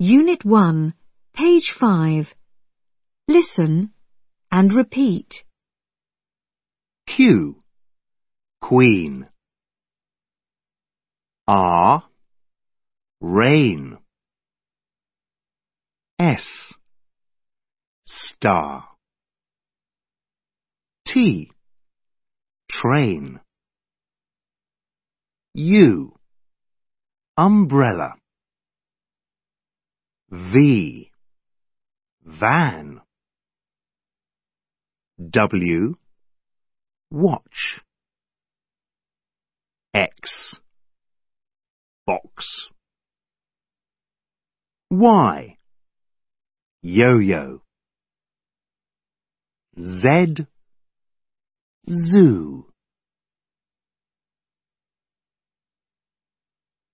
Unit 1, page 5. Listen and repeat. Q. Queen. R. Rain. S. Star. T. Train. U. Umbrella. V. Van. W. Watch. X. Box. Y. Yo-yo. Z. Zoo.